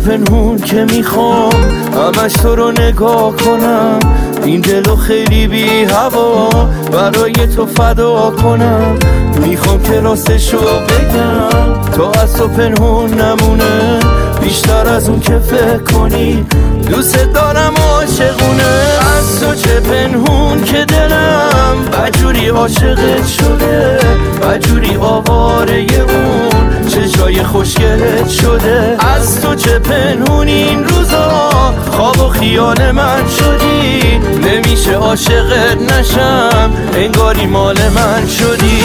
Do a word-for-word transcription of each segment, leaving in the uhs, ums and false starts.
پنهون که میخوام همش تو رو نگاه کنم، این دلو خیلی بی هوا برای تو فدا کنم. میخوام که راستشو بگم تا از تو پنهون نمونه، بیشتر از اون که فکر کنی دوست دارم عاشقونه. از تو چه پنهون که دلم بجوری عاشقت شده، بجوری آواره اون چشای خوشگلت شده. از تو چه پنهون این روزا خواب و خیال من شدی، نمیشه عاشقت نشم انگاری مال من شدی.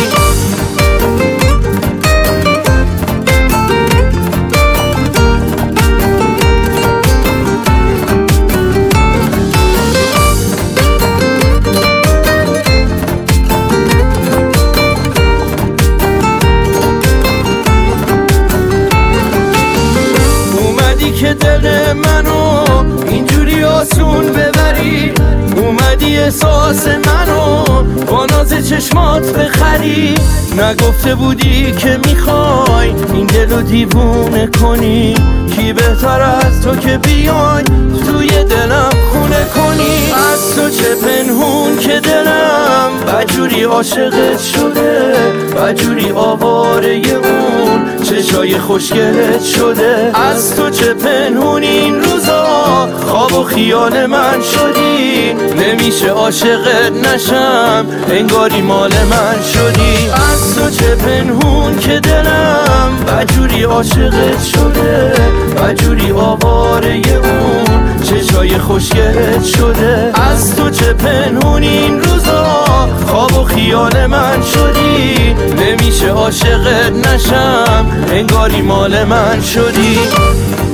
که دل منو اینجوری آسون ببری، اومدی احساس منو با ناز چشمات بخری. نگفته بودی که میخوای این دلو دیوونه کنی، کی بهتر از تو که بیای توی دلم خونه کنی. از تو چه پنهون که دلم بجوری عاشقت شده، بجوری آواره اون چشای خوشگلت شده. از تو چه پنهون این روزا خواب و خیال من شدی، نمیشه عاشقت نشم انگاری مال من شدی. از تو چه پنهون که دلم بجوری عاشقت شده، بجوری آواره اون چشای خوشگلت شده. از تو چه پنهون این روزا خواب و خیال من شدی، نمیشه عاشقت نشم انگاری مال من شدی.